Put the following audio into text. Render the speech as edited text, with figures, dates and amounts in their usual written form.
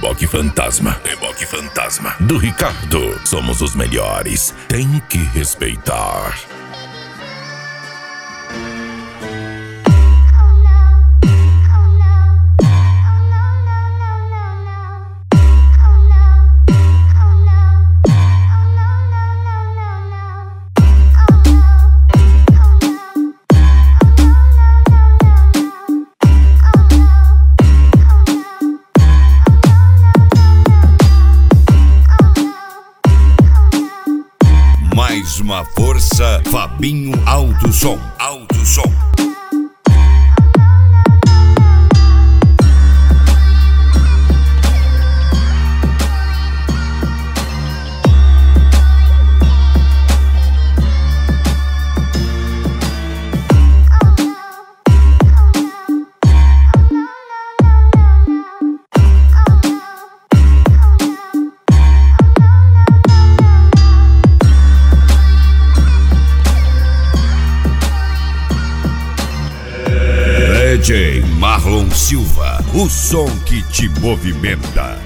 Reboque Fantasma. Reboque Fantasma. Do Ricardo. Somos os melhores. Tem que respeitar. Mais uma força, Fabinho Alto Som. Alto Som. DJ Marlon Silva, o som que te movimenta.